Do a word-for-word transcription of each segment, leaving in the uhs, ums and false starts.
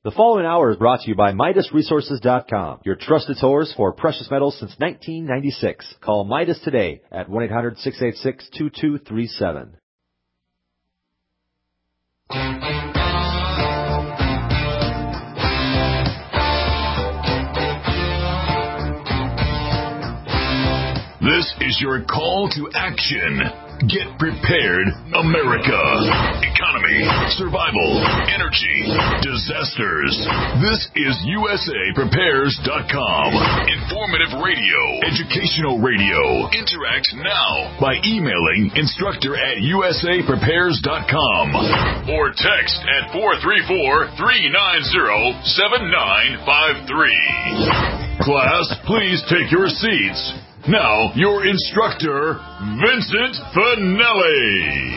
The following hour is brought to you by Midas Resources dot com, your trusted source for precious metals since nineteen ninety-six. Call Midas today at one eight hundred, six eight six, two two three seven. This is your call to action. Get prepared, America. Economy, survival, energy, disasters. This is U S A Prepares dot com. Informative radio, educational radio. Interact now by emailing instructor at U S A Prepares dot com or text at four three four, three nine zero, seven nine five three. Class, please take your seats. Now, your instructor, Vincent Finelli.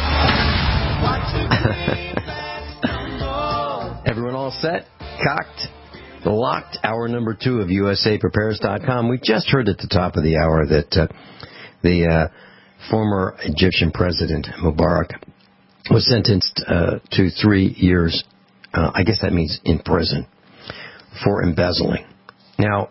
Everyone all set? Cocked? Locked? Hour number two of U S A Prepares dot com. We just heard at the top of the hour that uh, the uh, former Egyptian president, Mubarak, was sentenced uh, to three years, uh, I guess that means in prison, for embezzling. Now,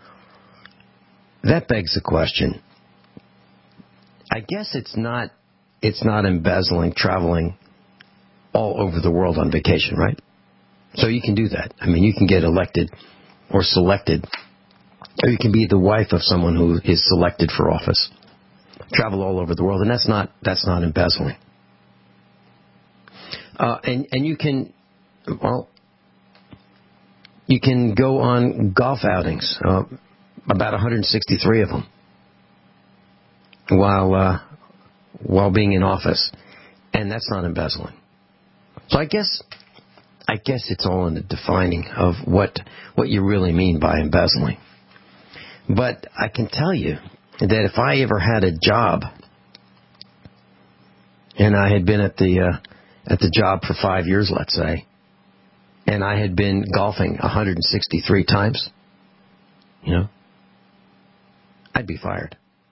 that begs the question. I guess it's not it's not embezzling, traveling all over the world on vacation, right? So you can do that. I mean, you can get elected or selected, or you can be the wife of someone who is selected for office. Travel all over the world, and that's not that's not embezzling. Uh, and and you can, well, you can go on golf outings. Uh, About one hundred sixty-three of them while uh, while being in office, and that's not embezzling. So I guess I guess it's all in the defining of what what you really mean by embezzling. But I can tell you that if I ever had a job, and I had been at the uh, at the job for five years, let's say, and I had been golfing one hundred sixty-three times, you know, I'd be fired.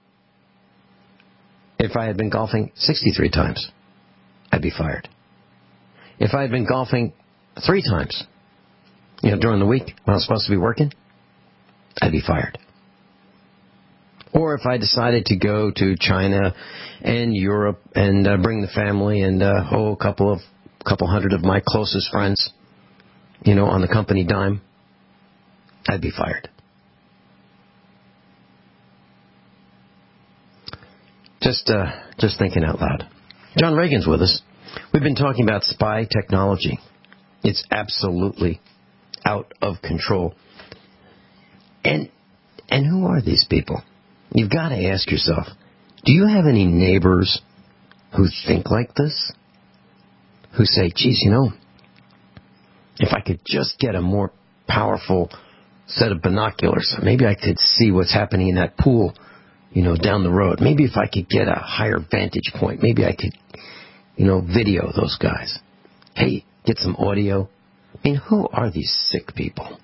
If I had been golfing sixty-three times, I'd be fired. If I had been golfing three times, you know, during the week when I was supposed to be working, I'd be fired. Or if I decided to go to China and Europe and uh, bring the family and uh, oh, a couple of couple hundred of my closest friends, you know, on the company dime, I'd be fired. Just uh, just thinking out loud. John Reagan's with us. We've been talking about spy technology. It's absolutely out of control. And and who are these people? You've got to ask yourself, do you have any neighbors who think like this? Who say, geez, you know, if I could just get a more powerful set of binoculars, maybe I could see what's happening in that pool, you know, down the road. Maybe if I could get a higher vantage point, maybe I could, you know, video those guys. Hey, get some audio. I mean, who are these sick people?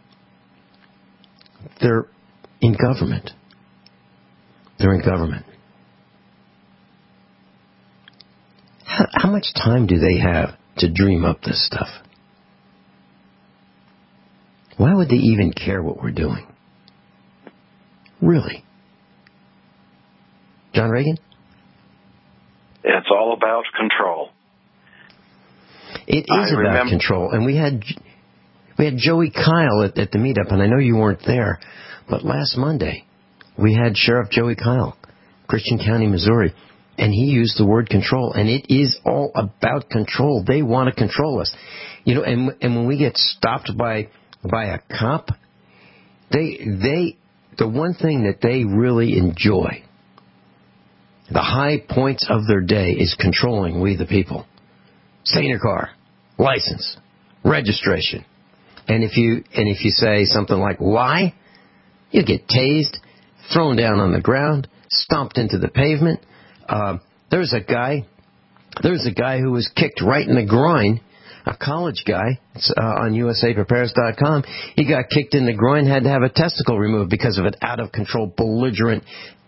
They're in government. They're in government. How, how much time do they have to dream up this stuff? Why would they even care what we're doing? Really? John Reagan? It's all about control. It is I about remember. control. And we had we had Joey Kyle at, at the meetup, and I know you weren't there, but last Monday we had Sheriff Joey Kyle, Christian County, Missouri, and he used the word control, and it is all about control. They want to control us. You know, and and when we get stopped by by a cop, they they the one thing that they really enjoy, the high points of their day, is controlling we the people. Stay in your car, license, registration. And if you and if you say something like, why? You get tased, thrown down on the ground, stomped into the pavement. Uh, there's a guy, there's a guy who was kicked right in the groin, a college guy uh, on U S A Prepares dot com. He got kicked in the groin, had to have a testicle removed because of an out-of-control, belligerent,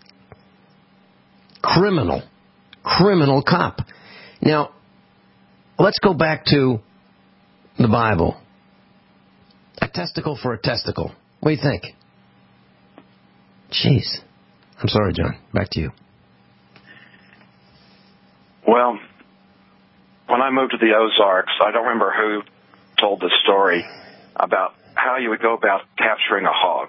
criminal, criminal cop. Now, let's go back to the Bible testicle for a testicle. What do you think? Jeez. I'm sorry, John. Back to you. Well, when I moved to the Ozarks, I don't remember who told the story about how you would go about capturing a hog.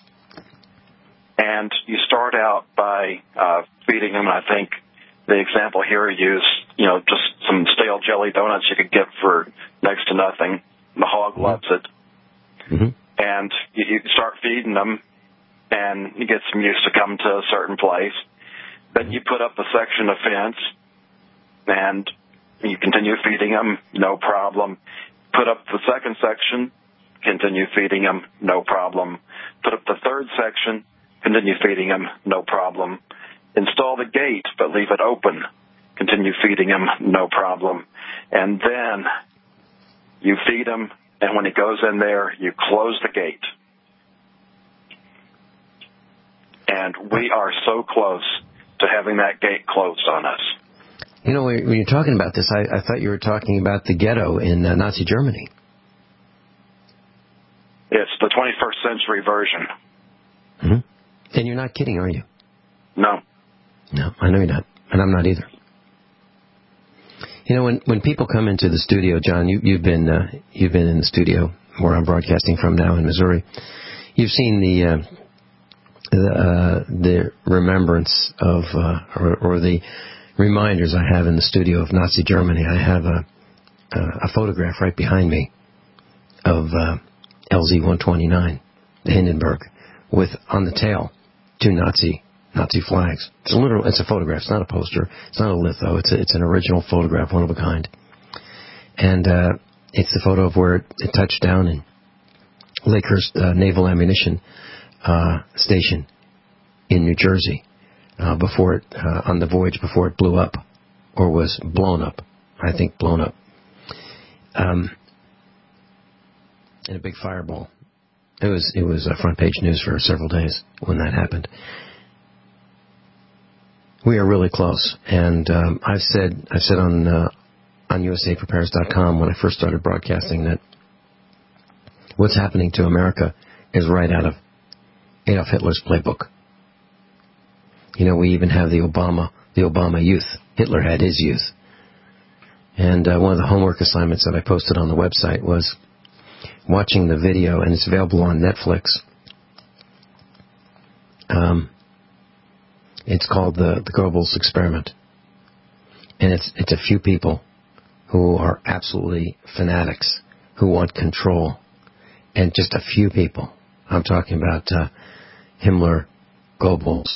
And you start out by uh, feeding them. I think the example here used, you know, just some stale jelly donuts you could get for next to nothing. The hog mm-hmm. loves it. Mm-hmm. And you, you start feeding them, and you get some used to come to a certain place. Then you put up a section of fence, and you continue feeding them, no problem. Put up the second section, continue feeding them, no problem. Put up the third section, continue feeding them, no problem. Install the gate, but leave it open. Continue feeding him, no problem. And then you feed him, and when he goes in there, you close the gate. And we are so close to having that gate closed on us. You know, when you're talking about this, I, I thought you were talking about the ghetto in uh, Nazi Germany. It's the twenty-first century version. Mm-hmm. And you're not kidding, are you? No. No, I know you're not. And I'm not either. You know, when when people come into the studio, John, you, you've been uh, you've been in the studio where I'm broadcasting from now in Missouri. You've seen the uh, the, uh, the remembrance of uh, or, or the reminders I have in the studio of Nazi Germany. I have a a, a photograph right behind me of uh, L Z one twenty-nine, the Hindenburg, with on the tail two Nazi Nazi flags. It's a literal. It's a photograph. It's not a poster. It's not a litho. It's a, it's an original photograph, one of a kind. And uh, it's the photo of where it, it touched down in Lakehurst uh, Naval Ammunition uh, Station in New Jersey uh, before it uh, on the voyage before it blew up or was blown up. I think blown up. Um, in a big fireball. It was it was uh, front page news for several days when that happened. We are really close, and um, I've said I've said on uh, on U S A Prepares dot com when I first started broadcasting that what's happening to America is right out of Adolf Hitler's playbook. You know, we even have the Obama the Obama youth. Hitler had his youth, and uh, one of the homework assignments that I posted on the website was watching the video, and it's available on Netflix. Um. It's called the, the Goebbels Experiment. And it's it's a few people who are absolutely fanatics, who want control. And just a few people. I'm talking about uh, Himmler, Goebbels,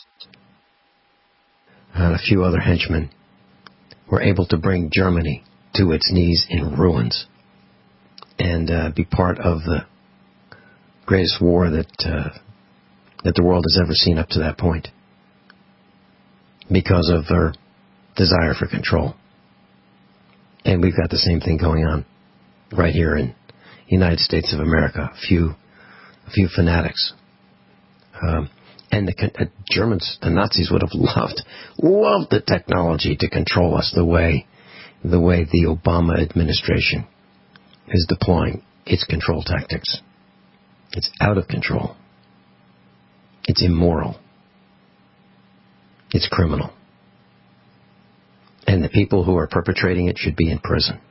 and a few other henchmen were able to bring Germany to its knees in ruins and uh, be part of the greatest war that uh, that the world has ever seen up to that point, because of their desire for control. And we've got the same thing going on right here in the United States of America. A few, a few fanatics. Um, and the uh, Germans, the Nazis would have loved, loved the technology to control us the way, the way the Obama administration is deploying its control tactics. It's out of control. It's immoral. It's criminal. And the people who are perpetrating it should be in prison.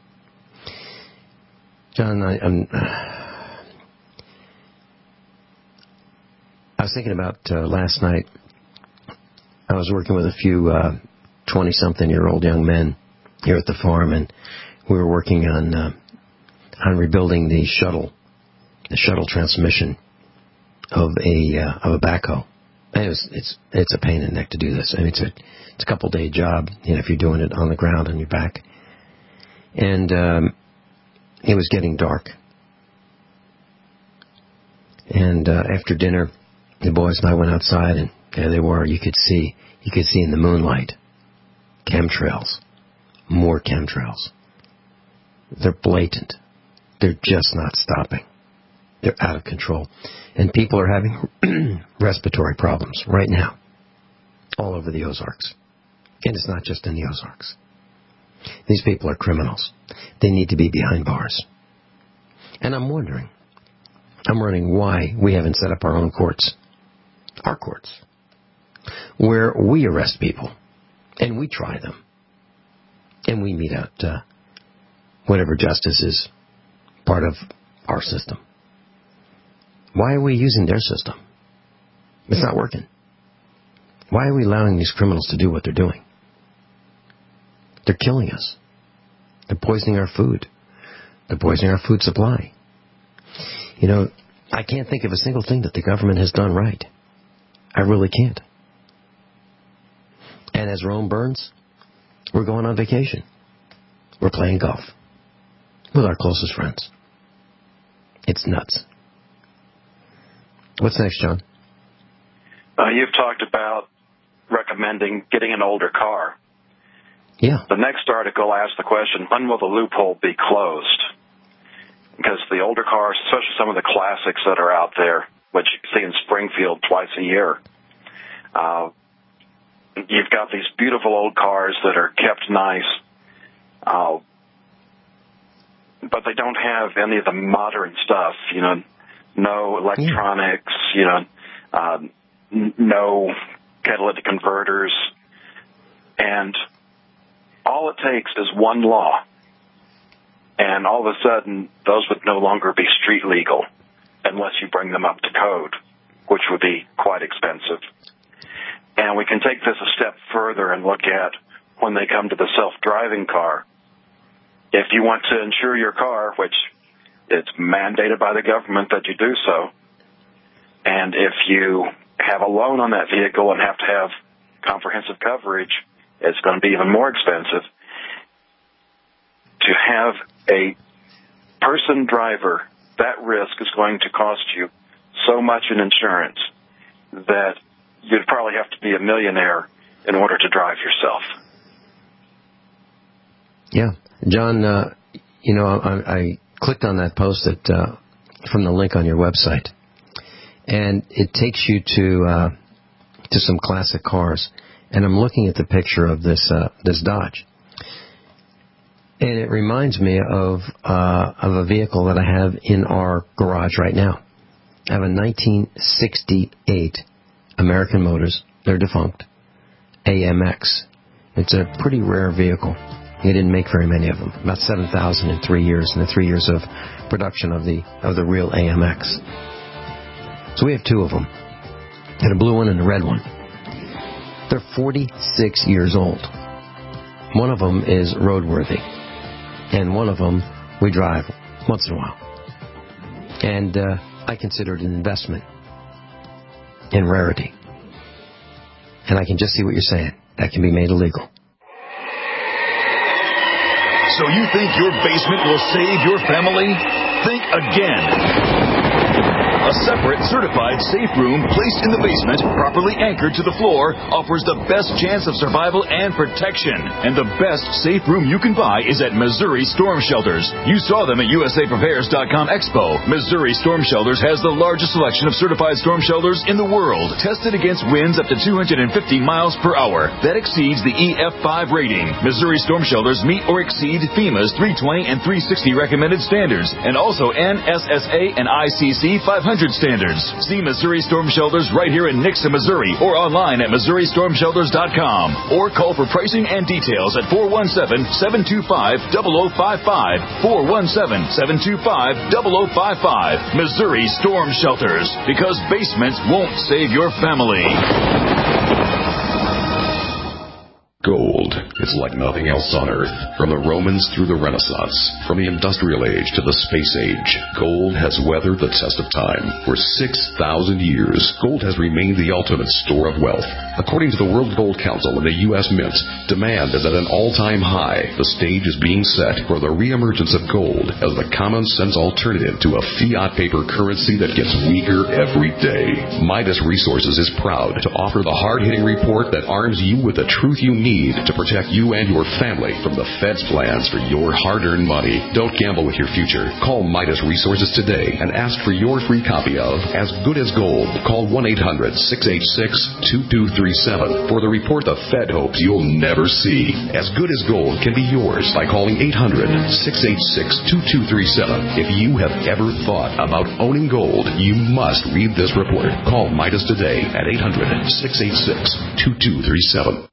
John, I, I'm, uh, I was thinking about uh, last night. I was working with a few uh, twenty-something-year-old young men here at the farm, and we were working on uh, on rebuilding the shuttle, the shuttle transmission of a uh, of a backhoe. It was, it's it's a pain in the neck to do this. I mean, it's a it's a couple day job, you know, if you're doing it on the ground on your back. And um, it was getting dark. And uh, after dinner, the boys and I went outside, and there they were. You could see you could see in the moonlight chemtrails, more chemtrails. They're blatant. They're just not stopping. They're out of control. And people are having respiratory problems right now all over the Ozarks. And it's not just in the Ozarks. These people are criminals. They need to be behind bars. And I'm wondering, I'm wondering why we haven't set up our own courts, our courts, where we arrest people and we try them and we mete out uh, whatever justice is part of our system. Why are we using their system? It's not working. Why are we allowing these criminals to do what they're doing? They're killing us. They're poisoning our food. They're poisoning our food supply. You know, I can't think of a single thing that the government has done right. I really can't. And as Rome burns, we're going on vacation. We're playing golf with our closest friends. It's nuts. What's next, John? Uh, you've talked about recommending getting an older car. Yeah. The next article asks the question, when will the loophole be closed? Because the older cars, especially some of the classics that are out there, which you see in Springfield twice a year, uh, you've got these beautiful old cars that are kept nice, uh, but they don't have any of the modern stuff, you know, no electronics, you know, uh, n- no catalytic converters, and all it takes is one law, and all of a sudden those would no longer be street legal unless you bring them up to code, which would be quite expensive. And we can take this a step further and look at when they come to the self-driving car. If you want to insure your car, which it's mandated by the government that you do so, and if you have a loan on that vehicle and have to have comprehensive coverage, it's going to be even more expensive. To have a person driver, that risk is going to cost you so much in insurance that you'd probably have to be a millionaire in order to drive yourself. Yeah. John, uh, you know, I, I clicked on that post that, uh, from the link on your website, and it takes you to uh, to some classic cars. And I'm looking at the picture of this uh, this Dodge, and it reminds me of uh, of a vehicle that I have in our garage right now. I have a nineteen sixty-eight American Motors, they're defunct, A M X. It's a pretty rare vehicle. They didn't make very many of them, about seven thousand in three years, in the three years of production of the of the real A M X. So we have two of them, and a blue one and a red one. They're forty-six years old. One of them is roadworthy, and one of them we drive once in a while. And uh, I consider it an investment in rarity. And I can just see what you're saying. That can be made illegal. So you think your basement will save your family? Think again. A separate, certified safe room placed in the basement, properly anchored to the floor, offers the best chance of survival and protection. And the best safe room you can buy is at Missouri Storm Shelters. You saw them at U S A Prepares dot com Expo. Missouri Storm Shelters has the largest selection of certified storm shelters in the world, tested against winds up to two hundred fifty miles per hour. That exceeds the E F five rating. Missouri Storm Shelters meet or exceed FEMA's three twenty and three sixty recommended standards, and also N S S A and I C C five hundred standards. See Missouri Storm Shelters right here in Nixa, Missouri, or online at Missouri Storm Shelters dot com, or call for pricing and details at four one seven, seven two five, zero zero five five, four one seven, seven two five, zero zero five five. Missouri Storm Shelters, because basements won't save your family. Gold is like nothing else on Earth. From the Romans through the Renaissance, from the Industrial Age to the Space Age, gold has weathered the test of time. For six thousand years, gold has remained the ultimate store of wealth. According to the World Gold Council and the U S Mint, demand is at an all-time high. The stage is being set for the reemergence of gold as the common-sense alternative to a fiat paper currency that gets weaker every day. Midas Resources is proud to offer the hard-hitting report that arms you with the truth you need to protect you and your family from the Fed's plans for your hard-earned money. Don't gamble with your future. Call Midas Resources today and ask for your free copy of As Good as Gold. Call one eight hundred, six eight six, two two three three seven for the report the Fed hopes you'll never see. As good as gold can be yours by calling eight hundred, six eight six, two two three seven. If you have ever thought about owning gold, you must read this report. Call Midas today at eight hundred, six eight six, two two three seven.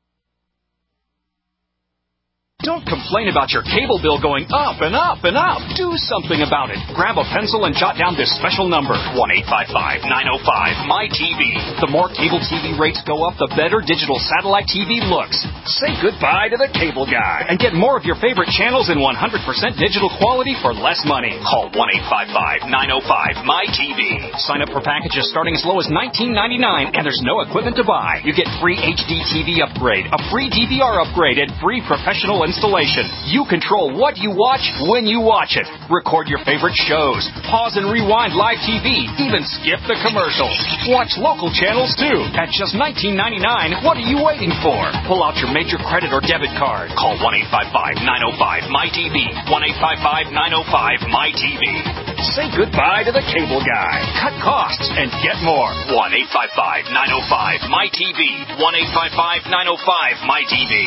Don't complain about your cable bill going up and up and up. Do something about it. Grab a pencil and jot down this special number, one eight five five, nine oh five, M Y T V. The more cable T V rates go up, the better digital satellite T V looks. Say goodbye to the cable guy and get more of your favorite channels in one hundred percent digital quality for less money. Call one eight five five, nine oh five, M Y T V. Sign up for packages starting as low as nineteen ninety-nine, and there's no equipment to buy. You get free H D T V upgrade, a free D V R upgrade, and free professional installation. You control what you watch when you watch it. Record your favorite shows. Pause and rewind live T V. Even skip the commercials. Watch local channels too. At just nineteen ninety-nine, what are you waiting for? Pull out your major credit or debit card. Call one eight five five, nine oh five, M Y T V. one eight five five, nine oh five, M Y T V. Say goodbye to the cable guy. Cut costs and get more. one eight five five, nine oh five, M Y T V. one eight five five, nine oh five, M Y T V.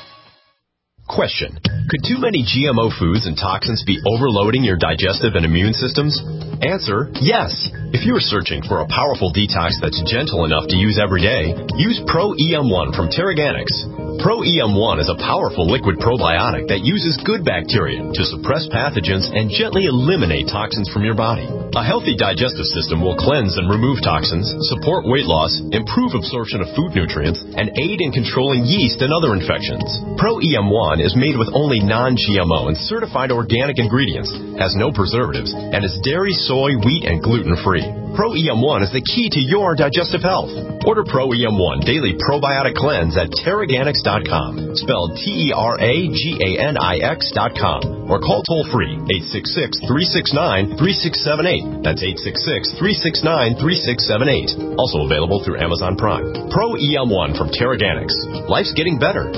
Question. Could too many G M O foods and toxins be overloading your digestive and immune systems? Answer, yes. If you are searching for a powerful detox that's gentle enough to use every day, use Pro E M one from Teraganix. Pro E M one is a powerful liquid probiotic that uses good bacteria to suppress pathogens and gently eliminate toxins from your body. A healthy digestive system will cleanse and remove toxins, support weight loss, improve absorption of food nutrients, and aid in controlling yeast and other infections. Pro E M one is made with only non-G M O and certified organic ingredients, has no preservatives, and is dairy, soy, wheat, and gluten-free. Pro E M one is the key to your digestive health. Order Pro E M one Daily Probiotic Cleanse at Teraganix dot com, spelled T E R A G A N I X dot com, or call toll-free eight six six, three six nine, three six seven eight. That's eight six six, three six nine, three six seven eight. Also available through Amazon Prime. Pro E M one from Teraganix. Life's getting better.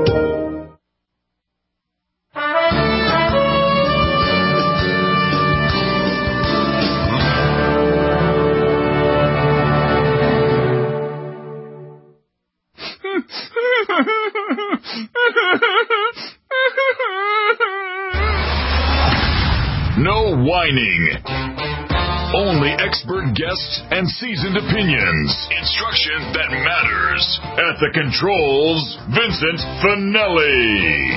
No whining. Only expert guests and seasoned opinions. Instruction that matters. At the controls, Vincent Finelli.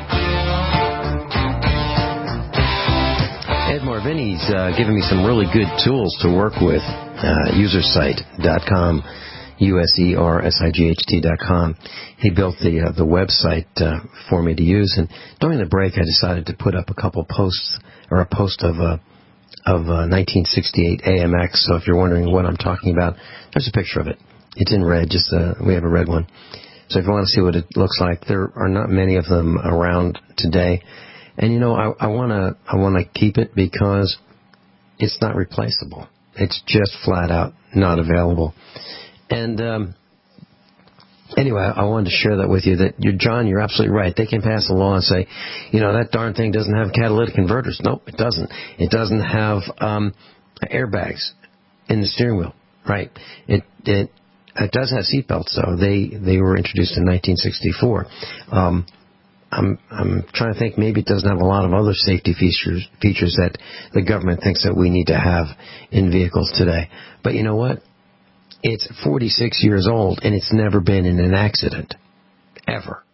Ed Marvini's uh, giving me some really good tools to work with. Uh, usersite dot com. U S E R S I G H T dot com. He built the uh, the website uh, for me to use, and during the break, I decided to put up a couple posts, or a post of uh, of uh, nineteen sixty-eight A M X. So if you're wondering what I'm talking about, there's a picture of it. It's in red. Just uh, we have a red one. So if you want to see what it looks like, there are not many of them around today, and you know I want to I want to keep it because it's not replaceable. It's just flat out not available. And um, anyway, I wanted to share that with you, that you're, John, you're absolutely right. They can pass a law and say, you know, that darn thing doesn't have catalytic converters. Nope, it doesn't. It doesn't have um, airbags in the steering wheel. Right. It it, it does have seatbelts, though. They they were introduced in nineteen sixty-four. Um, I'm I'm trying to think, maybe it doesn't have a lot of other safety features features that the government thinks that we need to have in vehicles today. But you know what? It's forty-six years old, and it's never been in an accident. Ever.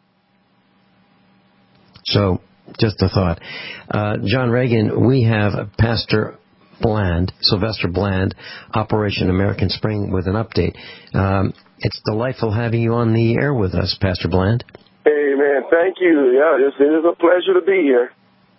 So, just a thought. Uh, John Reagan, we have Pastor Bland, Sylvester Bland, Operation American Spring, with an update. Um, it's delightful having you on the air with us, Pastor Bland. Hey, man, thank you. Yeah, it's, it is a pleasure to be here.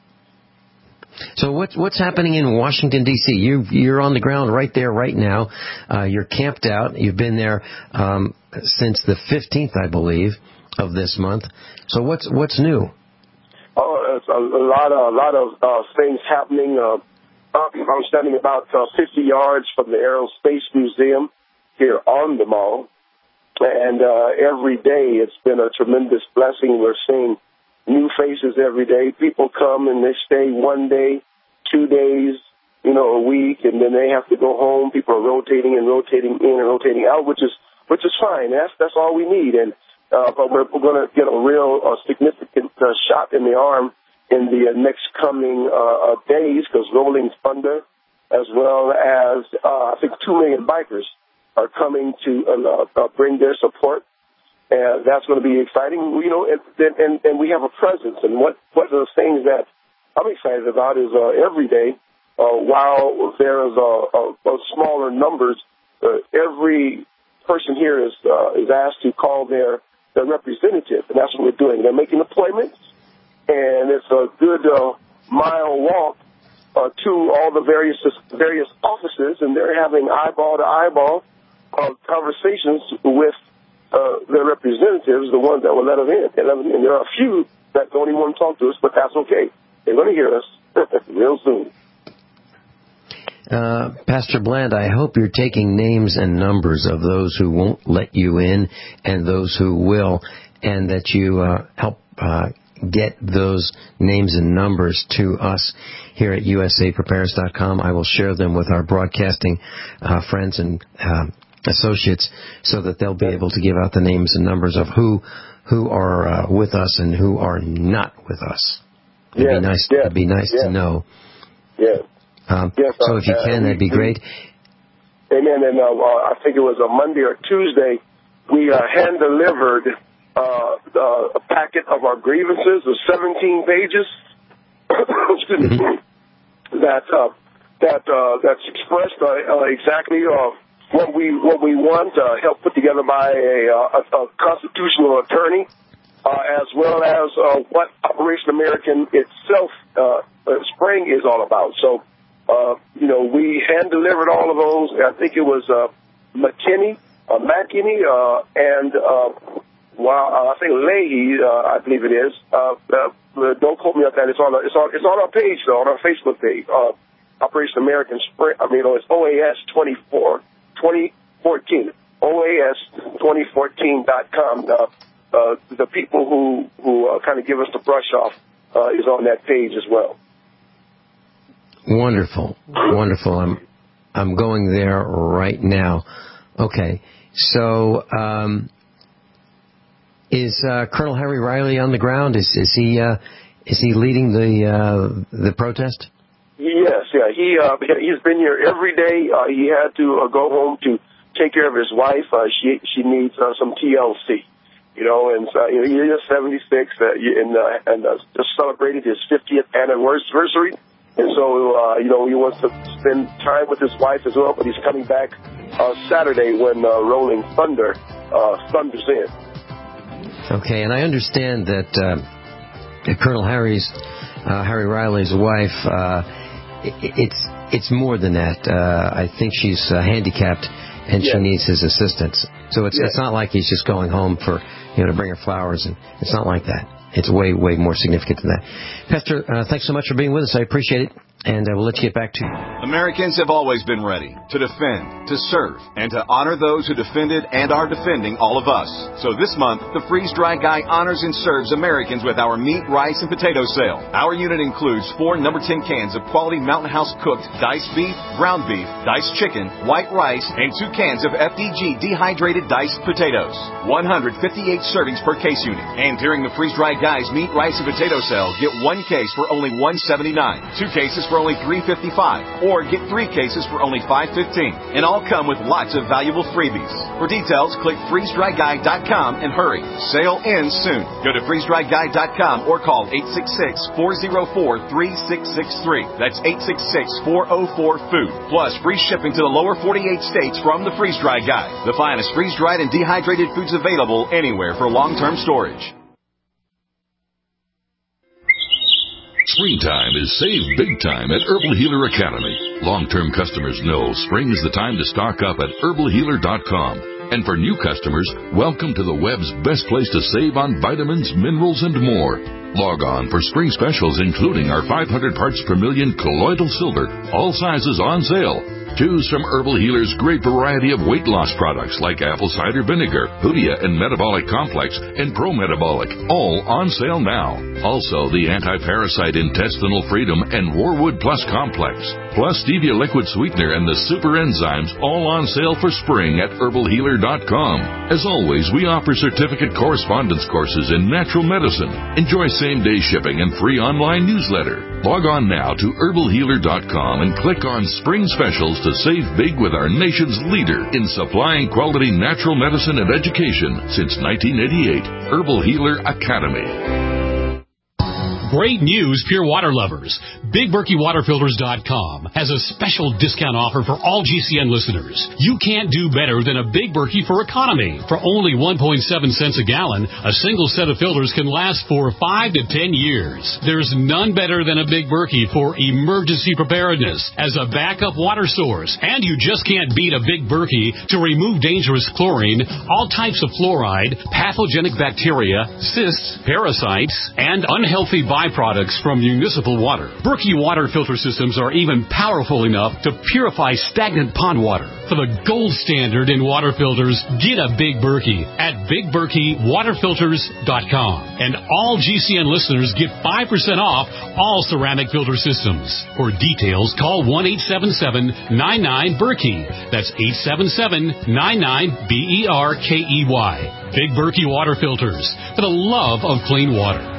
So what's what's happening in Washington, D C? You you're on the ground right there, right now. Uh, you're camped out. You've been there um, since the fifteenth, I believe, of this month. So what's what's new? Oh, it's a, a lot of a lot of uh, things happening. Uh, I'm standing about uh, fifty yards from the Aerospace Museum here on the mall, and uh, every day it's been a tremendous blessing. We're seeing new faces every day. People come and they stay one day, two days, you know, a week, and then they have to go home. People are rotating and rotating in and rotating out, which is which is fine. That's that's all we need. And uh, but we're, we're going to get a real uh, significant uh, shot in the arm in the uh, next coming uh, uh, days, because Rolling Thunder, as well as uh, I think two million bikers, are coming to uh, uh, bring their support. And that's going to be exciting, you know, and, and, and we have a presence. And what, what are the things that I'm excited about is uh, every day, uh, while there is a, a, a smaller numbers, uh, every person here is uh, is asked to call their, their representative, and that's what we're doing. They're making appointments, and it's a good uh, mile walk uh, to all the various various offices, and they're having eyeball-to-eyeball uh, conversations with Uh, their representatives, the ones that will let them in. They let them in. There are a few that don't even want to talk to us, but that's okay. They're going to hear us real soon. Uh, Pastor Bland, I hope you're taking names and numbers of those who won't let you in and those who will, and that you uh, help uh, get those names and numbers to us here at U S A Prepares dot com. I will share them with our broadcasting uh, friends and uh, associates so that they'll be able to give out the names and numbers of who who are uh, with us and who are not with us. It'd yes, be nice. yes, It'd be nice yes. to know. Yes. Um, yes so if you uh, can, we, that'd be we, great. Amen. And uh, I think it was a Monday or Tuesday, we uh, hand delivered uh, uh, a packet of our grievances of seventeen pages. Excuse me. Mm-hmm. That uh, that uh, that's expressed uh, uh, exactly. Uh, What we what we want, uh, help put together by a, a, a constitutional attorney, uh, as well as uh, what Operation American itself, uh, uh, Spring is all about. So, uh, you know, we hand delivered all of those. I think it was uh, McKinney, uh, McKinney, uh, and uh, well, uh, I think Leahy, uh, I believe it is. Uh, uh, don't quote me on that. It's on it's on it's on our page though, on our Facebook page. Uh, Operation American Spring. I mean, it's O A S twenty-four. twenty fourteen, O A S twenty fourteen dot com. Uh, uh, the people who, who uh, kind of give us the brush off uh, is on that page as well. Wonderful. Wonderful. I'm I'm going there right now. Okay. So um, is uh, Colonel Harry Riley on the ground? Is is he uh, is he leading the uh, the protest? Yes, yeah. He uh, he's been here every day. Uh, he had to uh, go home to take care of his wife. Uh, she she needs uh, some T L C, you know. And uh, you know, he is seventy-six, uh, and uh, and uh, just celebrated his fiftieth anniversary. And so uh, you know, he wants to spend time with his wife as well. But he's coming back uh, Saturday when uh, Rolling Thunder uh, thunders in. Okay, and I understand that uh, Colonel Harry's uh, Harry Riley's wife. Uh, It's it's more than that. Uh, I think she's uh, handicapped, and yes. she needs his assistance. So it's yes. it's not like he's just going home for you know to bring her flowers, and it's not like that. It's way way more significant than that. Pastor, uh, thanks so much for being with us. I appreciate it, and uh, we'll let you get back to you. Americans have always been ready to defend, to serve, and to honor those who defended and are defending all of us. So this month, the Freeze Dry Guy honors and serves Americans with our meat, rice, and potato sale. Our unit includes four number ten cans of quality Mountain House cooked diced beef, ground beef, diced chicken, white rice, and two cans of F D G dehydrated diced potatoes. one hundred fifty-eight servings per case unit. And during the Freeze Dry Guy's meat, rice, and potato sale, get one case for only one seventy-nine, two cases for only three fifty-five, or get three cases for only five fifteen, and all come with lots of valuable freebies. For details, click freeze dry guy dot com and hurry. Sale ends soon. Go to freeze dry guy dot com or call eight six six, four oh four, three six six three. That's eight six six, four oh four, food. Plus free shipping to the lower forty-eight states from the Freeze Dry Guy. The finest freeze-dried and dehydrated foods available anywhere for long-term storage. Springtime is save big time at Herbal Healer Academy. Long-term customers know spring is the time to stock up at herbal healer dot com. And for new customers, welcome to the web's best place to save on vitamins, minerals, and more. Log on for spring specials including our five hundred parts per million colloidal silver, all sizes on sale. Choose from Herbal Healer's great variety of weight loss products like apple cider vinegar, Hoodia and Metabolic Complex, and Pro Metabolic, all on sale now. Also, the Anti-Parasite Intestinal Freedom and Warwood Plus Complex, plus Stevia Liquid Sweetener and the Super Enzymes, all on sale for spring at herbal healer dot com. As always, we offer certificate correspondence courses in natural medicine. Enjoy same-day shipping and free online newsletter. Log on now to herbal healer dot com and click on Spring Specials to save big with our nation's leader in supplying quality natural medicine and education since nineteen eighty-eight, Herbal Healer Academy. Great news, pure water lovers. Big Berkey Water Filters dot com has a special discount offer for all G C N listeners. You can't do better than a Big Berkey for economy. For only one point seven cents a gallon, a single set of filters can last for five to ten years. There's none better than a Big Berkey for emergency preparedness as a backup water source. And you just can't beat a Big Berkey to remove dangerous chlorine, all types of fluoride, pathogenic bacteria, cysts, parasites, and unhealthy byproducts from municipal water. Berkey water filter systems are even powerful enough to purify stagnant pond water. For the gold standard in water filters, get a Big Berkey at Big Berkey Water Filters dot com. And all G C N listeners get five percent off all ceramic filter systems. For details, call one eight seven seven, nine nine, Berkey. That's eight seven seven, nine nine, B E R K E Y. Big Berkey Water Filters, for the love of clean water.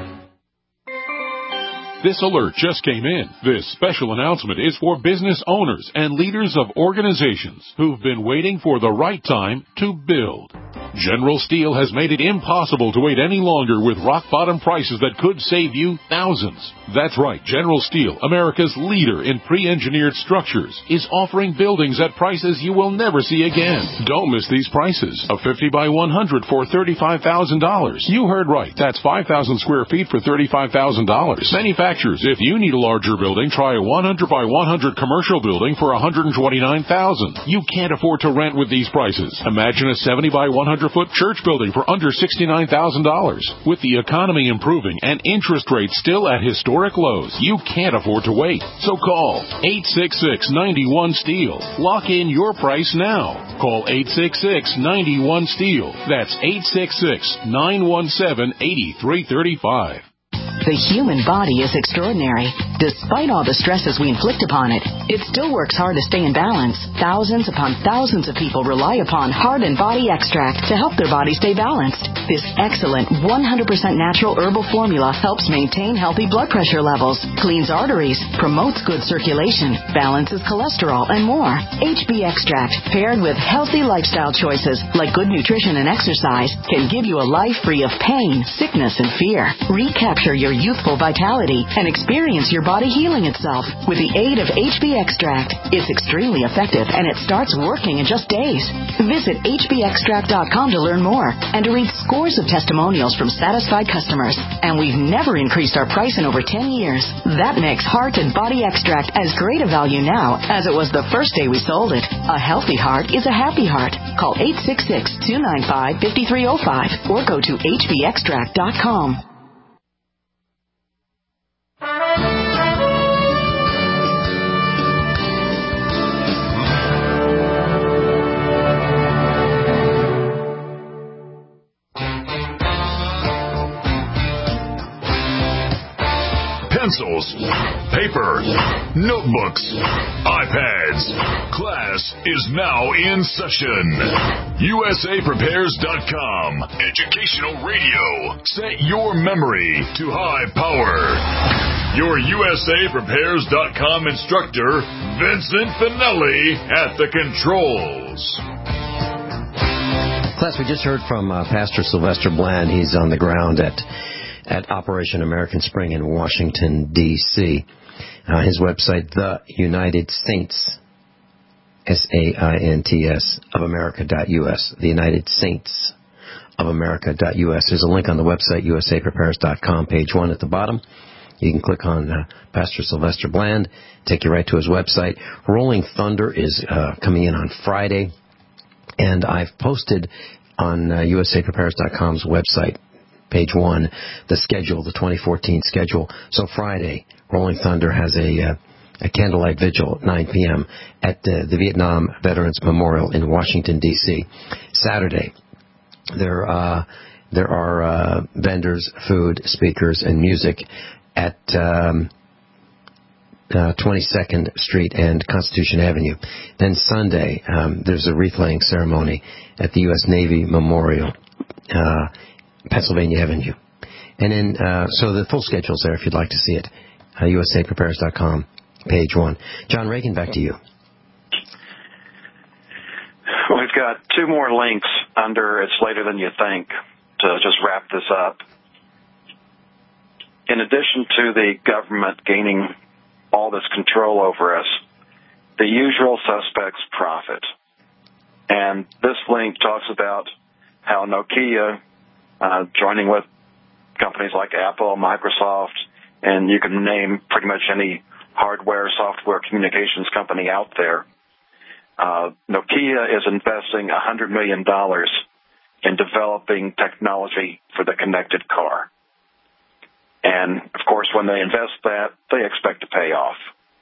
This alert just came in. This special announcement is for business owners and leaders of organizations who've been waiting for the right time to build. General Steel has made it impossible to wait any longer with rock-bottom prices that could save you thousands. That's right, General Steel, America's leader in pre-engineered structures, is offering buildings at prices you will never see again. Don't miss these prices. A fifty by one hundred for thirty-five thousand dollars. You heard right. That's five thousand square feet for thirty-five thousand dollars. Manufacturers, if you need a larger building, try a one hundred by one hundred commercial building for one hundred twenty-nine thousand dollars. You can't afford to rent with these prices. Imagine a seventy by one hundred foot church building for under sixty-nine thousand dollars. With the economy improving and interest rates still at historic lows, you can't afford to wait. So call eight six six, nine one, STEEL. Lock in your price now. Call eight six six, nine one, STEEL. That's eight six six, nine one seven, eight three three five. The human body is extraordinary. Despite all the stresses we inflict upon it, it still works hard to stay in balance. Thousands upon thousands of people rely upon Heart and Body Extract to help their body stay balanced. This excellent one hundred percent natural herbal formula helps maintain healthy blood pressure levels, cleans arteries, promotes good circulation, balances cholesterol, and more. H B Extract, paired with healthy lifestyle choices like good nutrition and exercise, can give you a life free of pain, sickness, and fear. Recapture your youthful vitality and experience your body healing itself with the aid of H B Extract. It's extremely effective and it starts working in just days. Visit H B extract dot com to learn more and to read scores of testimonials from satisfied customers. And we've never increased our price in over ten years. That makes Heart and Body Extract as great a value now as it was the first day we sold it. A healthy heart is a happy heart. Call eight six six, two nine five, five three zero five or go to H B extract dot com. Pencils, paper, notebooks, iPads. Class is now in session. U S A Prepares dot com. Educational radio. Set your memory to high power. Your U S A Prepares dot com instructor, Vincent Finelli, at the controls. Class, we just heard from uh, Pastor Sylvester Bland. He's on the ground at at Operation American Spring in Washington, D C Uh, his website, The United Saints, S A I N T S, of America dot U S, The United Saints of America dot U S. There's a link on the website, U S A Prepares dot com, page one at the bottom. You can click on uh, Pastor Sylvester Bland, take you right to his website. Rolling Thunder is uh, coming in on Friday, and I've posted on uh, U S A Prepares dot com's website, page one, the schedule, the twenty fourteen schedule. So Friday, Rolling Thunder has a uh, a candlelight vigil at nine p.m. at uh, the Vietnam Veterans Memorial in Washington, D C Saturday, there, uh, there are uh, vendors, food, speakers, and music at um, uh, twenty-second Street and Constitution Avenue. Then Sunday, um, there's a wreath-laying ceremony at the U S Navy Memorial, uh, Pennsylvania Avenue. And then, uh, so the full schedule's there if you'd like to see it. Uh, U S A prepares dot com, page one. John Reagan, back to you. We've got two more links under It's Later Than You Think to just wrap this up. In addition to the government gaining all this control over us, the usual suspects profit. And this link talks about how Nokia, uh, joining with companies like Apple, Microsoft, and you can name pretty much any hardware, software, communications company out there. Uh, Nokia is investing one hundred million dollars in developing technology for the connected car. And, of course, when they invest that, they expect to pay off.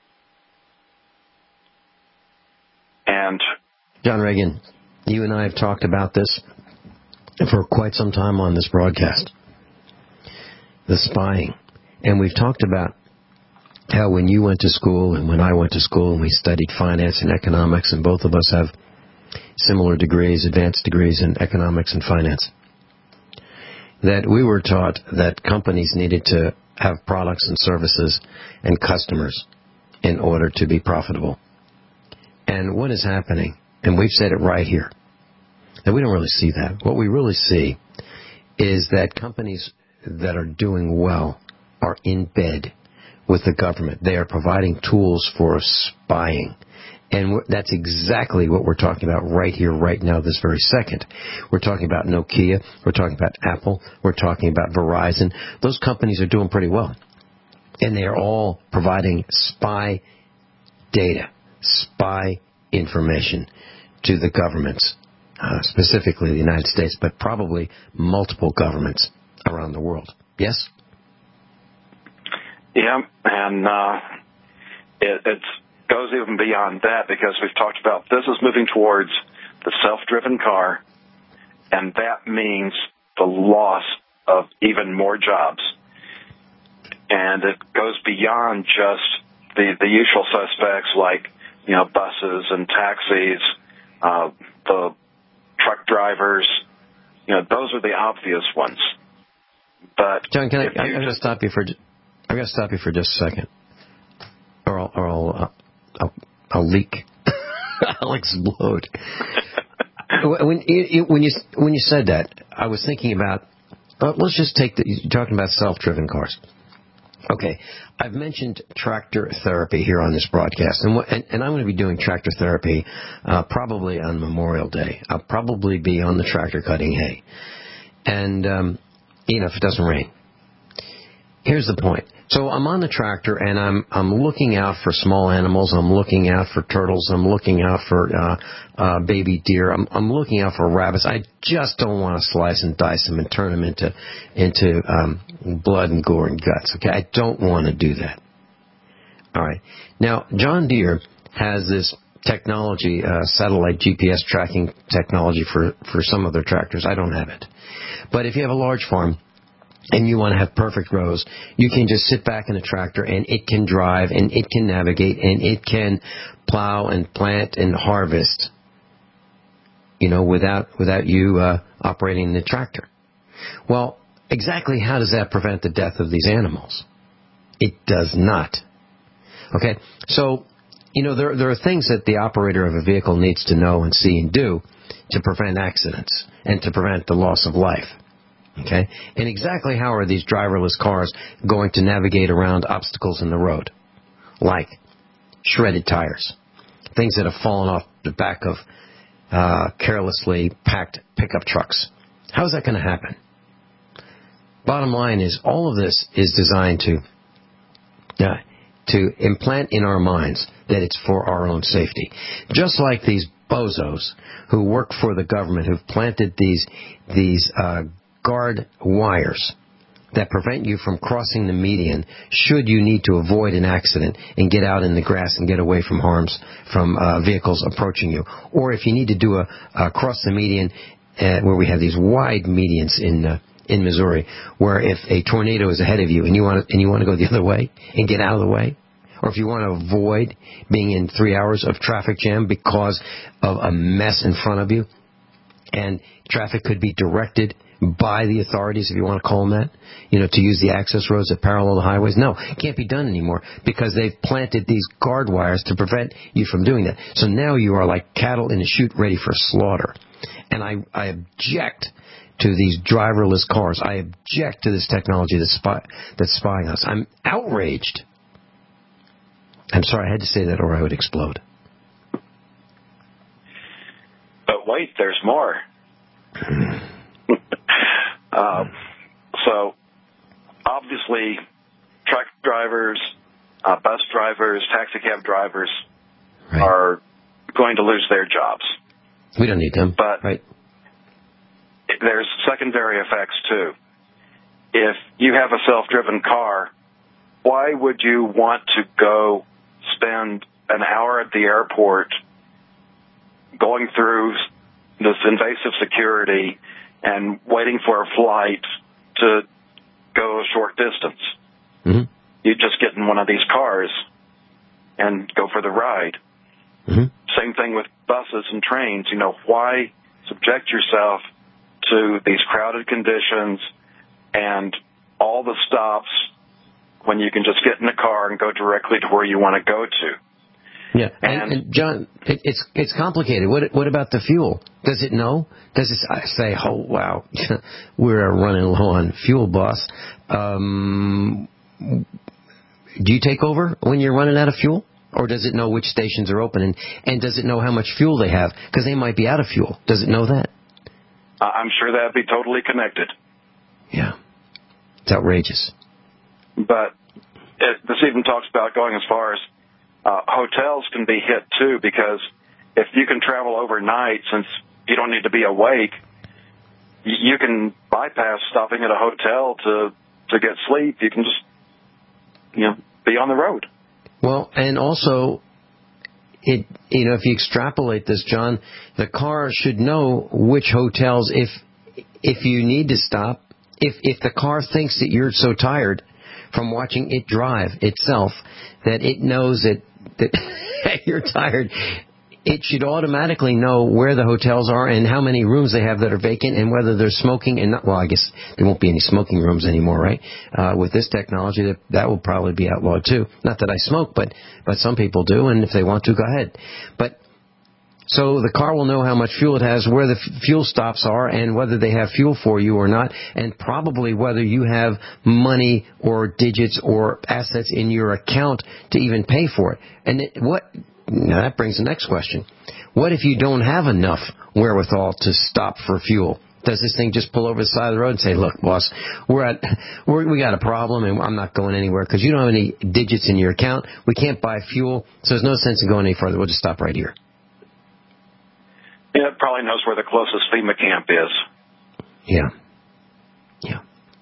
And John Reagan, you and I have talked about this for quite some time on this broadcast. The spying. And we've talked about how when you went to school and when I went to school and we studied finance and economics, and both of us have similar degrees, advanced degrees in economics and finance, that we were taught that companies needed to have products and services and customers in order to be profitable. And what is happening, and we've said it right here, that we don't really see that. What we really see is that companies that are doing well are in bed with the government. They are providing tools for spying. And that's exactly what we're talking about right here, right now, this very second. We're talking about Nokia. We're talking about Apple. We're talking about Verizon. Those companies are doing pretty well. And they are all providing spy data, spy information to the governments, uh, specifically the United States, but probably multiple governments around the world. Yes? Yeah, and uh, it it's, goes even beyond that, because we've talked about this is moving towards the self-driven car, and that means the loss of even more jobs. And it goes beyond just the, the usual suspects like, you know, buses and taxis, uh, the truck drivers. You know, those are the obvious ones. But John, can I? I'm going to stop you for. I'm going to stop you for just a second, or I'll, or I'll, uh, I'll, I'll leak. I'll explode. when you when you when you said that, I was thinking about. Uh, let's just take the. You're talking about self-driven cars. Okay, I've mentioned tractor therapy here on this broadcast, and what, and, and I'm going to be doing tractor therapy uh, probably on Memorial Day. I'll probably be on the tractor cutting hay, and um, you know, if it doesn't rain. Here's the point. So I'm on the tractor, and I'm I'm looking out for small animals. I'm looking out for turtles. I'm looking out for uh, uh, baby deer. I'm I'm looking out for rabbits. I just don't want to slice and dice them and turn them into into um, blood and gore and guts. Okay, I don't want to do that. All right. Now, John Deere has this technology, uh, satellite G P S tracking technology for for some of their tractors. I don't have it, but if you have a large farm and you want to have perfect rows, you can just sit back in a tractor and it can drive and it can navigate and it can plow and plant and harvest, you know, without without you uh, operating the tractor. Well, exactly how does that prevent the death of these animals? It does not. Okay, so, you know, there, there are things that the operator of a vehicle needs to know and see and do to prevent accidents and to prevent the loss of life. Okay? And exactly how are these driverless cars going to navigate around obstacles in the road? Like shredded tires, things that have fallen off the back of uh, carelessly packed pickup trucks. How is that going to happen? Bottom line is, all of this is designed to uh, to implant in our minds that it's for our own safety. Just like these bozos who work for the government, who've planted these these uh, guard wires that prevent you from crossing the median should you need to avoid an accident and get out in the grass and get away from harms from uh, vehicles approaching you. Or if you need to do a, a cross the median uh, where we have these wide medians in uh, in Missouri, where if a tornado is ahead of you and you want to, and you want to go the other way and get out of the way, or if you want to avoid being in three hours of traffic jam because of a mess in front of you, and traffic could be directed by the authorities, if you want to call them that, you know, to use the access roads that parallel the highways. No, it can't be done anymore because they've planted these guard wires to prevent you from doing that. So now you are like cattle in a chute ready for slaughter. And I, I object to these driverless cars. I object to this technology that's, spy, that's spying us. I'm outraged. I'm sorry, I had to say that or I would explode. But wait, there's more. uh, so, obviously, truck drivers, uh, bus drivers, taxi cab drivers right. are going to lose their jobs. We don't need them. But right. there's secondary effects, too. If you have a self-driven car, why would you want to go spend an hour at the airport going through this invasive security and waiting for a flight to go a short distance? Mm-hmm. You just get in one of these cars and go for the ride. Mm-hmm. Same thing with buses and trains. You know, why subject yourself to these crowded conditions and all the stops when you can just get in a car and go directly to where you want to go to? Yeah, and, and John, it, it's it's complicated. What what about the fuel? Does it know? Does it say, "Oh wow, we're running low on fuel, boss"? Um, do you take over when you're running out of fuel, or does it know which stations are open, and, and does it know how much fuel they have? Because they might be out of fuel. Does it know that? I'm sure that'd be totally connected. Yeah, it's outrageous. But it, this even talks about going as far as uh, hotels can be hit, too, because if you can travel overnight, since you don't need to be awake, you can bypass stopping at a hotel to, to get sleep. You can just, you know, be on the road. Well, and also, it you know, if you extrapolate this, John, the car should know which hotels, if if you need to stop, if if the car thinks that you're so tired from watching it drive itself that it knows that, that you're tired, it should automatically know where the hotels are and how many rooms they have that are vacant and whether they're smoking and not. Well, I guess there won't be any smoking rooms anymore, right? Uh, with this technology, that that will probably be outlawed too. Not that I smoke, but but some people do, and if they want to, go ahead. But so the car will know how much fuel it has, where the f- fuel stops are, and whether they have fuel for you or not, and probably whether you have money or digits or assets in your account to even pay for it. And it, what? Now that brings the next question. What if you don't have enough wherewithal to stop for fuel? Does this thing just pull over the side of the road and say, "Look, boss, we're at, we're, we got a problem and I'm not going anywhere because you don't have any digits in your account. We can't buy fuel, so there's no sense in going any further. We'll just stop right here." Yeah, it probably knows where the closest FEMA camp is. Yeah. Yeah.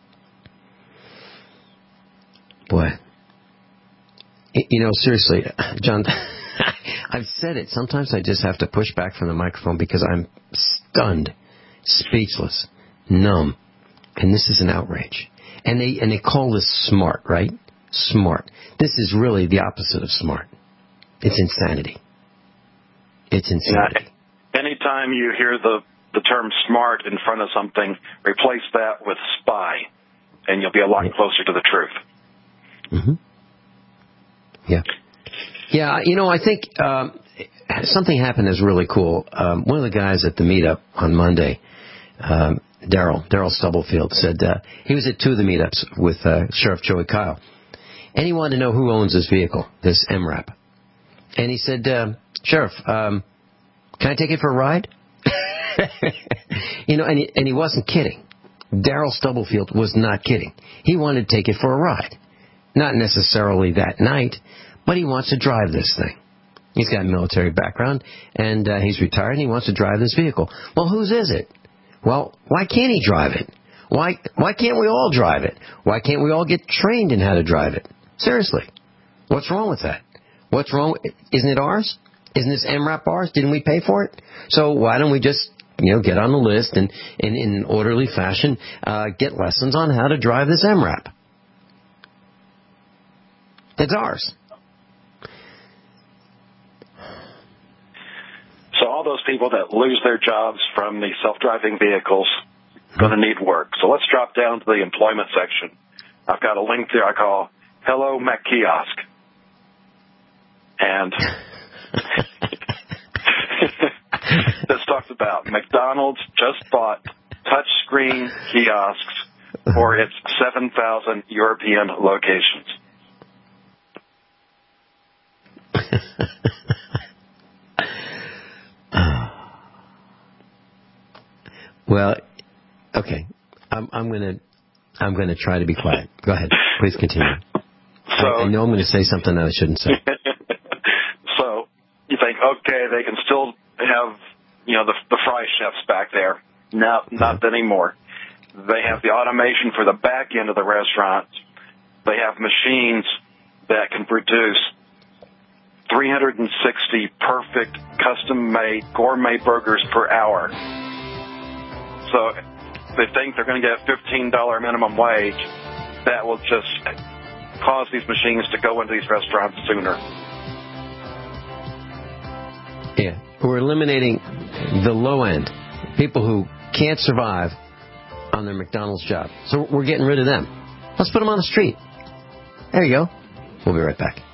Boy. You know, seriously, John, I've said it. Sometimes I just have to push back from the microphone because I'm stunned, speechless, numb. And this is an outrage. And they and they call this smart, right? Smart. This is really the opposite of smart. It's insanity. It's insanity. Yeah. Anytime you hear the, the term smart in front of something, replace that with spy, and you'll be a lot closer to the truth. Mm-hmm. Yeah. Yeah, you know, I think um, something happened that's really cool. Um, one of the guys at the meetup on Monday, um, Daryl, Daryl Stubblefield, said uh, he was at two of the meetups with uh, Sheriff Joey Kyle, and he wanted to know who owns this vehicle, this M RAP. And he said, uh, Sheriff, um, can I take it for a ride? You know, and he, and he wasn't kidding. Daryl Stubblefield was not kidding. He wanted to take it for a ride. Not necessarily that night, but he wants to drive this thing. He's got a military background, and uh, he's retired, and he wants to drive this vehicle. Well, whose is it? Well, why can't he drive it? Why why can't we all drive it? Why can't we all get trained in how to drive it? Seriously. What's wrong with that? What's wrong? Isn't it ours? Isn't this M RAP ours? Didn't we pay for it? So why don't we just, you know, get on the list and, and in an orderly fashion, uh, get lessons on how to drive this M RAP? It's ours. So all those people that lose their jobs from the self-driving vehicles are going to need work. So let's drop down to the employment section. I've got a link there I call Hello Mac Kiosk. And this talks about McDonald's just bought touchscreen kiosks for its seven thousand European locations. Well, okay. I'm, I'm gonna, I'm gonna try to be quiet. Go ahead. Please continue. So, I, I know I'm going to say something that I shouldn't say. So you think, okay, they can still have, you know, the, the fry chefs back there. No, not yeah. anymore. They have the automation for the back end of the restaurant. They have machines that can produce three hundred sixty perfect, custom-made gourmet burgers per hour. So they think they're going to get fifteen dollars minimum wage. That will just cause these machines to go into these restaurants sooner. Yeah, we're eliminating the low end, people who can't survive on their McDonald's job. So we're getting rid of them. Let's put them on the street. There you go. We'll be right back.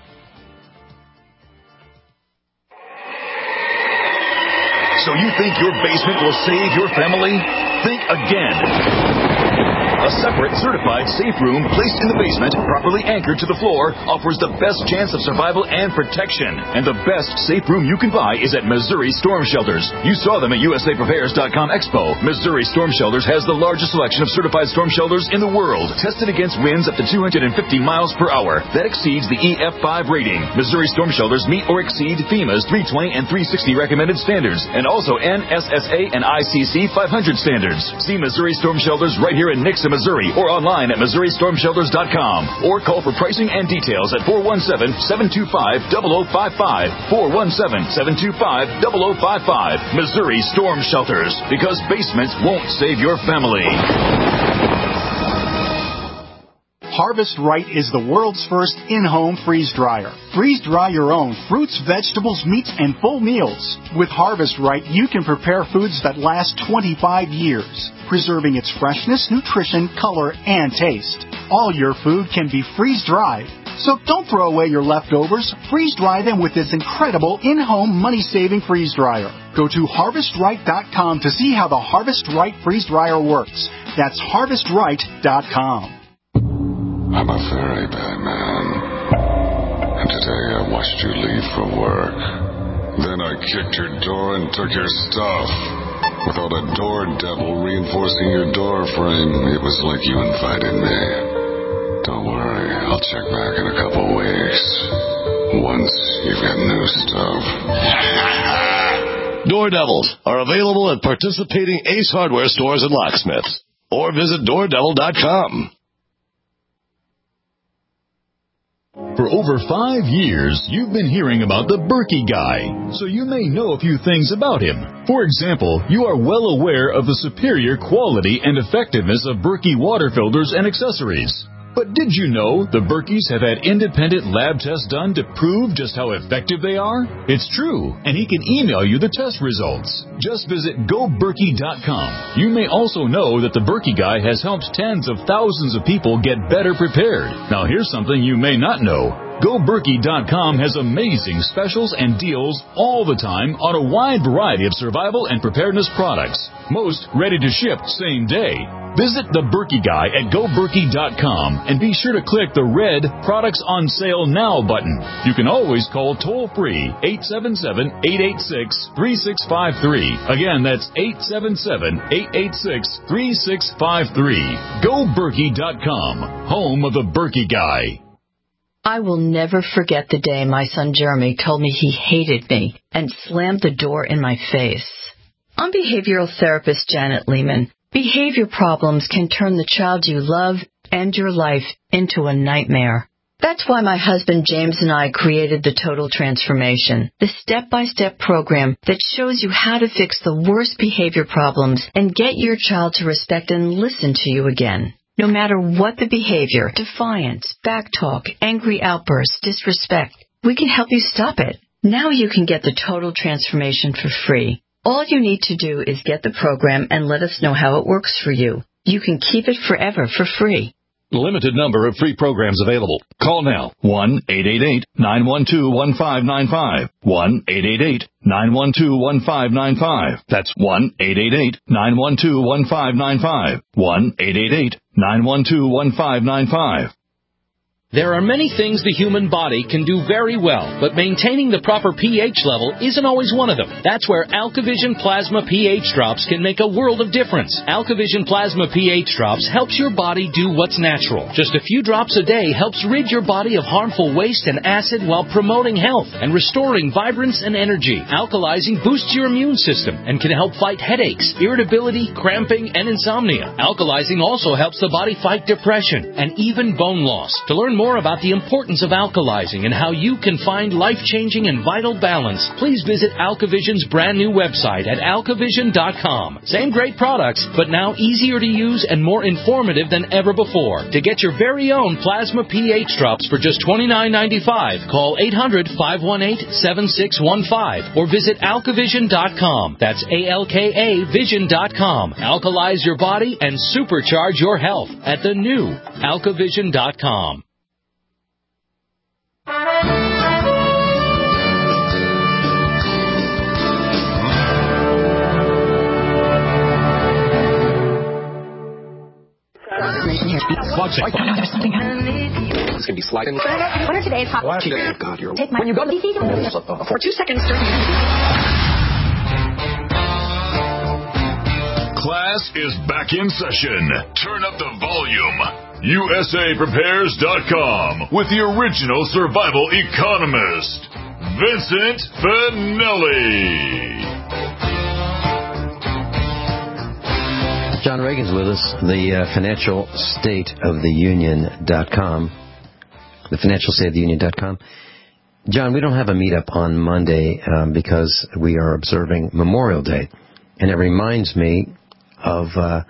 So you think your basement will save your family? Think again. A separate, certified safe room placed in the basement, properly anchored to the floor, offers the best chance of survival and protection. And the best safe room you can buy is at Missouri Storm Shelters. You saw them at U S A Prepares dot com Expo. Missouri Storm Shelters has the largest selection of certified storm shelters in the world, tested against winds up to two hundred fifty miles per hour. That exceeds the E F five rating. Missouri Storm Shelters meet or exceed FEMA's three twenty and three sixty recommended standards, and also N S S A and I C C five hundred standards. See Missouri Storm Shelters right here in Nixon, Missouri, or online at Missouri Storm Shelters dot com, or call for pricing and details at four one seven, seven two five, zero zero five five, four one seven, seven two five, zero zero five five. Missouri Storm Shelters, because basements won't save your family. Harvest Right is the world's first in-home freeze dryer. Freeze dry your own fruits, vegetables, meats, and full meals. With Harvest Right, you can prepare foods that last twenty-five years, preserving its freshness, nutrition, color, and taste. All your food can be freeze-dried. So don't throw away your leftovers. Freeze-dry them with this incredible in-home money-saving freeze dryer. Go to harvest right dot com to see how the Harvest Right freeze dryer works. That's harvest right dot com. I'm a very bad man. And today I watched you leave for work. Then I kicked your door and took your stuff. Without a door devil reinforcing your door frame, it was like you invited me. Don't worry, I'll check back in a couple weeks. Once you've got new stuff. Door devils are available at participating Ace Hardware stores and locksmiths. Or visit door devil dot com. For over five years, you've been hearing about the Berkey Guy, so you may know a few things about him. For example, you are well aware of the superior quality and effectiveness of Berkey water filters and accessories. But did you know the Berkeys have had independent lab tests done to prove just how effective they are? It's true, and he can email you the test results. Just visit go berkey dot com. You may also know that the Berkey Guy has helped tens of thousands of people get better prepared. Now here's something you may not know. go berkey dot com has amazing specials and deals all the time on a wide variety of survival and preparedness products. Most ready to ship same day. Visit the Berkey Guy at go berkey dot com and be sure to click the red Products on Sale Now button. You can always call toll-free eight seven seven, eight eight six, three six five three. Again, that's eight seven seven, eight eight six, three six five three. go berkey dot com, home of the Berkey Guy. I will never forget the day my son Jeremy told me he hated me and slammed the door in my face. I'm behavioral therapist Janet Lehman. Behavior problems can turn the child you love and your life into a nightmare. That's why my husband James and I created the Total Transformation, the step-by-step program that shows you how to fix the worst behavior problems and get your child to respect and listen to you again. No matter what the behavior, defiance, backtalk, angry outbursts, disrespect, we can help you stop it. Now you can get the Total Transformation for free. All you need to do is get the program and let us know how it works for you. You can keep it forever for free. Limited number of free programs available. Call now. one eight eight eight, nine one two, one five nine five. one eight eight eight, nine one two, one five nine five. That's one eight eight eight, nine one two, one five nine five. one eight eight eight, nine one two, one five nine five. There are many things the human body can do very well, but maintaining the proper pH level isn't always one of them. That's where AlkaVision Plasma pH Drops can make a world of difference. AlkaVision Plasma pH Drops helps your body do what's natural. Just a few drops a day helps rid your body of harmful waste and acid while promoting health and restoring vibrance and energy. Alkalizing boosts your immune system and can help fight headaches, irritability, cramping, and insomnia. Alkalizing also helps the body fight depression and even bone loss. To learn more more about the importance of alkalizing and how you can find life-changing and vital balance, please visit AlkaVision's brand new website at alkavision dot com. Same great products, but now easier to use and more informative than ever before. To get your very own Plasma pH Drops for just twenty-nine ninety-five, call eight hundred, five one eight, seven six one five or visit alkavision dot com. That's A L K A vision dot com. Alkalize your body and supercharge your health at the new alkavision dot com. It's going to be sliding. What are today's hot What are God, you're Take my when you go to D C for two seconds. Class is back in session. Turn up the volume. U S A Prepares dot com with the original survival economist, Vincent Finelli. John Reagan's with us, the uh, financial state of the union dot com, the financial state of the union dot com. John, we don't have a meetup on Monday um, because we are observing Memorial Day, and it reminds me of uh,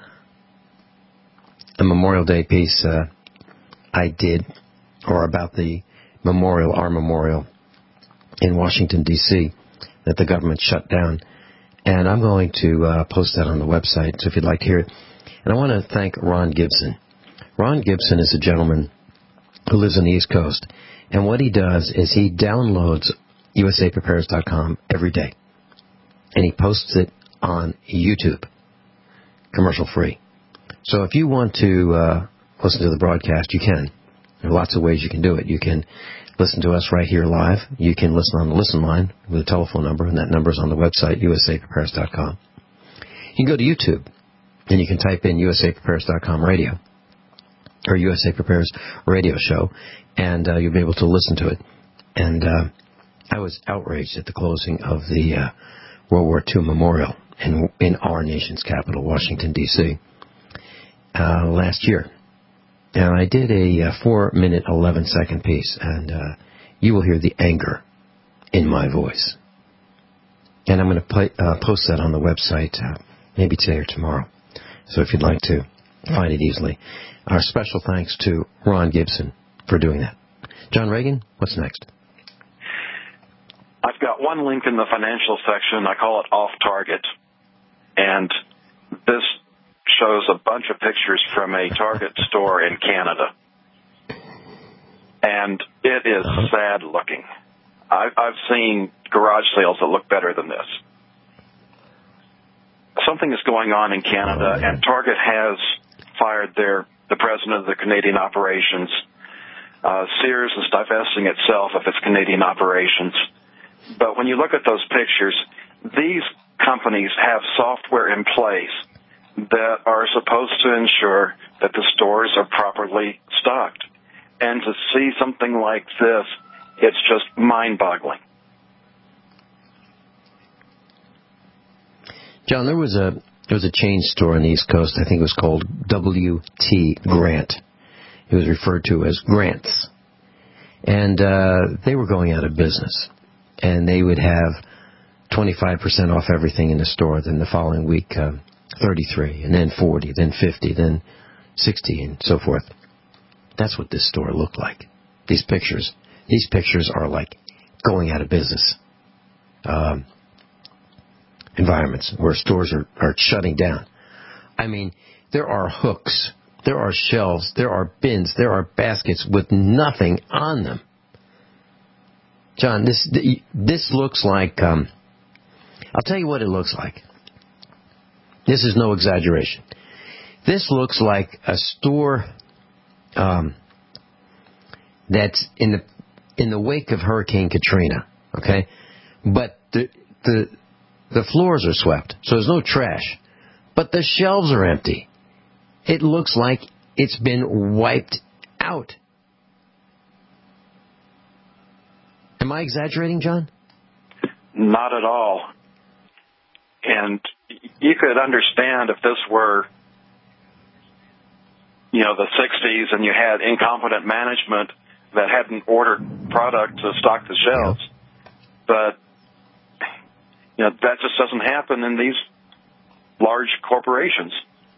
a Memorial Day piece uh, I did, or about the memorial, our memorial in Washington, D C, that the government shut down. And I'm going to uh, post that on the website, so if you'd like to hear it. And I want to thank Ron Gibson. Ron Gibson is a gentleman who lives on the East Coast. And what he does is he downloads U S A Prepares dot com every day. And he posts it on YouTube, commercial free. So if you want to uh, listen to the broadcast, you can. There are lots of ways you can do it. You can listen to us right here live. You can listen on the listen line with a telephone number, and that number is on the website, U S A Prepares dot com. You can go to YouTube, and you can type in U S A Prepares dot com radio, or U S A Prepares radio show, and uh, you'll be able to listen to it. And uh, I was outraged at the closing of the uh, World War Two memorial in, in our nation's capital, Washington, D C, uh, last year. And I did a uh, four minute, eleven second piece, and uh, you will hear the anger in my voice. And I'm going to play, uh, post that on the website uh, maybe today or tomorrow. So if you'd like to find it easily. Our special thanks to Ron Gibson for doing that. John Reagan, what's next? I've got one link in the financial section. I call it Off Target. And this shows a bunch of pictures from a Target store in Canada. And it is sad looking. I've, I've seen garage sales that look better than this. Something is going on in Canada, and Target has fired their the president of the Canadian operations. Uh, Sears is divesting itself of its Canadian operations. But when you look at those pictures, these companies have software in place that are supposed to ensure that the stores are properly stocked. And to see something like this, it's just mind-boggling. John, there was a, There was a chain store on the East Coast. I think it was called W T Grant. It was referred to as Grants. And uh, they were going out of business. And they would have twenty-five percent off everything in the store. Then the following week, uh, thirty-three, and then forty, then fifty, then sixty, and so forth. That's what this store looked like. These pictures. These pictures are like going out of business um, environments where stores are, are shutting down. I mean, there are hooks, there are shelves, there are bins, there are baskets with nothing on them. John, this this looks like, um, I'll tell you what it looks like. This is no exaggeration. This looks like a store um, that's in the in the wake of Hurricane Katrina, okay? But the the the floors are swept, so there's no trash. But the shelves are empty. It looks like it's been wiped out. Am I exaggerating, John? Not at all. And you could understand if this were, you know, the sixties and you had incompetent management that hadn't ordered product to stock the shelves. Yeah. But, you know, that just doesn't happen in these large corporations.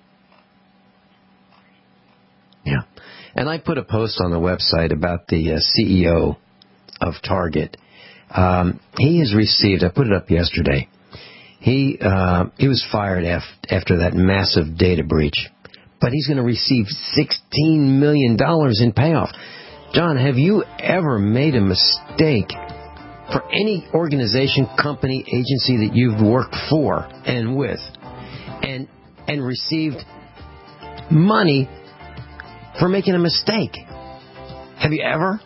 Yeah. And I put a post on the website about the uh, C E O of Target. Um, he has received, I put it up yesterday, he uh, he was fired af- after that massive data breach. But he's going to receive sixteen million dollars in payoff. John, have you ever made a mistake for any organization, company, agency that you've worked for and with and and received money for making a mistake? Have you ever?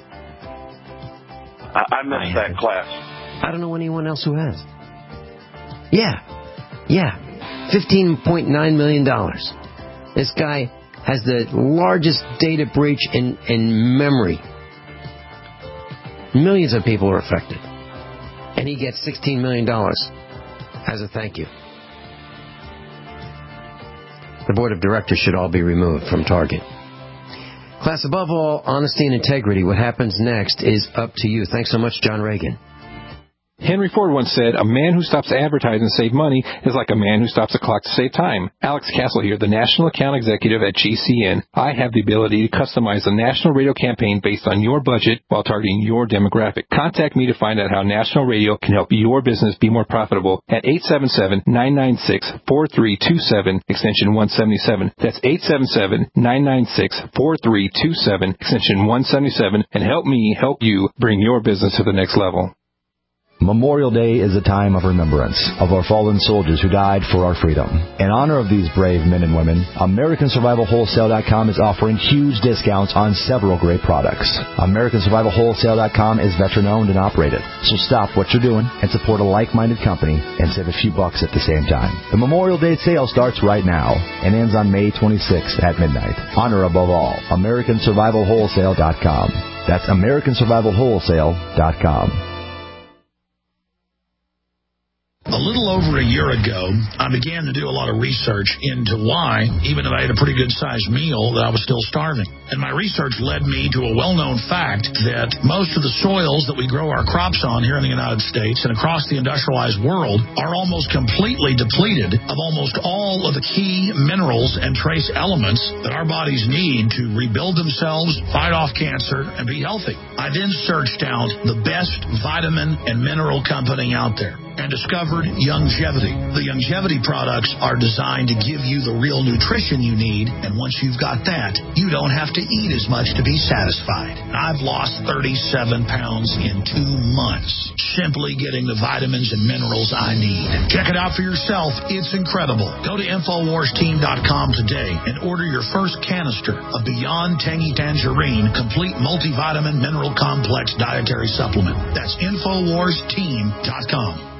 I, I missed I that class. I don't know anyone else who has. Yeah. Yeah. fifteen point nine million dollars. This guy has the largest data breach in, in memory. Millions of people are affected. And he gets sixteen million dollars as a thank you. The board of directors should all be removed from Target. Class, above all, honesty and integrity. What happens next is up to you. Thanks so much, John Reagan. Henry Ford once said, a man who stops advertising to save money is like a man who stops a clock to save time. Alex Castle here, the National Account Executive at G C N. I have the ability to customize a national radio campaign based on your budget while targeting your demographic. Contact me to find out how national radio can help your business be more profitable at eight seven seven, nine nine six, four three two seven, extension one seventy-seven. That's eight seven seven, nine nine six, four three two seven, extension one seventy-seven, and help me help you bring your business to the next level. Memorial Day is a time of remembrance of our fallen soldiers who died for our freedom. In honor of these brave men and women, American Survival Wholesale dot com is offering huge discounts on several great products. American Survival Wholesale dot com is veteran-owned and operated, so stop what you're doing and support a like-minded company and save a few bucks at the same time. The Memorial Day sale starts right now and ends on May twenty-sixth at midnight. Honor above all. American Survival Wholesale dot com. That's American Survival Wholesale dot com. A little over a year ago, I began to do a lot of research into why, even if I had a pretty good-sized meal, that I was still starving. And my research led me to a well-known fact that most of the soils that we grow our crops on here in the United States and across the industrialized world are almost completely depleted of almost all of the key minerals and trace elements that our bodies need to rebuild themselves, fight off cancer, and be healthy. I then searched out the best vitamin and mineral company out there and discovered Youngevity. The Youngevity products are designed to give you the real nutrition you need, and once you've got that, you don't have to eat as much to be satisfied. I've lost thirty-seven pounds in two months, simply getting the vitamins and minerals I need. Check it out for yourself. It's incredible. Go to Infowars Team dot com today and order your first canister of Beyond Tangy Tangerine Complete Multivitamin Mineral Complex Dietary Supplement. That's Infowars Team dot com.